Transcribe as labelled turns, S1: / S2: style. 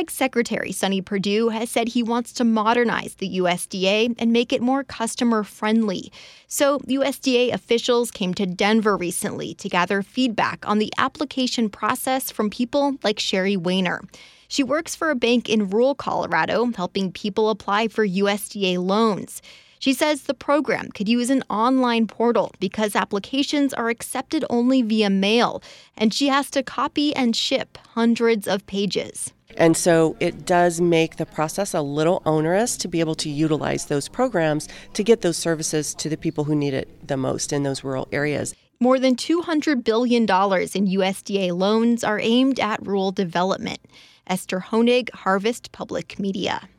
S1: Ag Secretary Sonny Perdue has said he wants to modernize the USDA and make it more customer-friendly. So USDA officials came to Denver recently to gather feedback on the application process from people like Sherry Weiner. She works for a bank in rural Colorado, helping people apply for USDA loans. She says the program could use an online portal because applications are accepted only via mail, and she has to copy and ship hundreds of pages.
S2: And so it does make the process a little onerous to be able to utilize those programs to get those services to the people who need it the most in those rural areas.
S1: More than $200 billion in USDA loans are aimed at rural development. Esther Honig, Harvest Public Media.